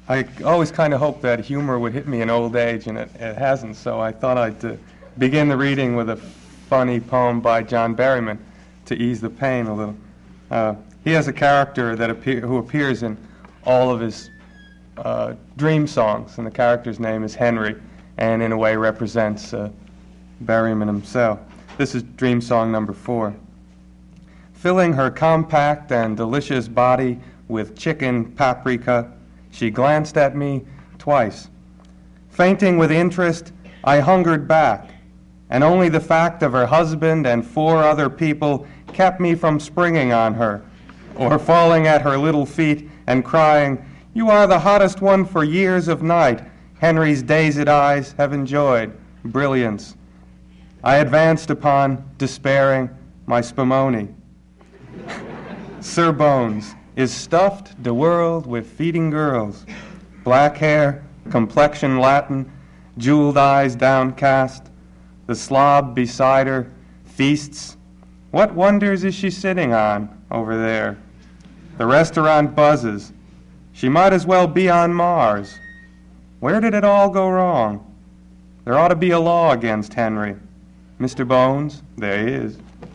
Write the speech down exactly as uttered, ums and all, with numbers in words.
I always kind of hoped that humor would hit me in old age, and it, it hasn't, so I thought I'd uh, begin the reading with a funny poem by John Berryman to ease the pain a little. Uh, he has a character that appear, who appears in all of his uh, dream songs, and the character's name is Henry, and in a way represents uh, Berryman himself. This is dream song number four. Filling her compact and delicious body with chicken paprika, she glanced at me twice. Fainting with interest, I hungered back, and only the fact of her husband and four other people kept me from springing on her, or falling at her little feet and crying, "You are the hottest one for years of night. Henry's dazed eyes have enjoyed brilliance." I advanced upon, despairing, my Spumoni. Sir Bones is stuffed the world with feeding girls, black hair, complexion Latin, jeweled eyes downcast. The slob beside her feasts. What wonders is she sitting on over there? The restaurant buzzes. She might as well be on Mars. Where did it all go wrong? There ought to be a law against Henry. Mister Bones, there he is.